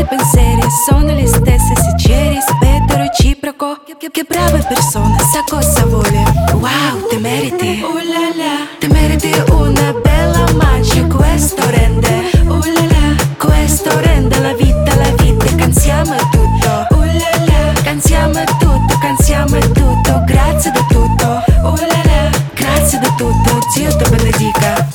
volte i pensieri sono gli stessi. Se c'è rispetto reciproco, che brava persona, sa cosa vuole. Wow, te meriti, la la, te meriti una bella mancia. Questo rende, la la, questo rende la vita. Cansiamo tutto, la la, cansiamo tutto, cansiamo tutto. Grazie da tutto, la la, grazie da tutto. Dio ti benedica.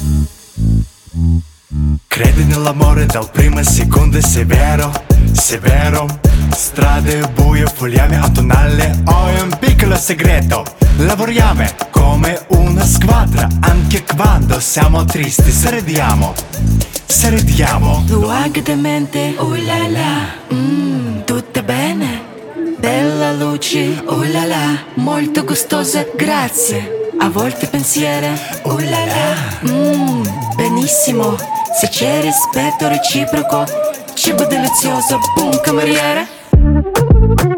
Credi nell'amore dal primo secondo, se è vero, se è vero. Strade buie, vogliamo autunnale. Ho un piccolo segreto: lavoriamo come una squadra, anche quando siamo tristi. Se ridiamo, se ridiamo. Luogo di mente, la la, tutto bene. Bella luce, la la, molto gustosa, grazie. A volte pensiero, la la, benissimo. Se c'è rispetto reciproco, cibo delizioso, boom cameriere.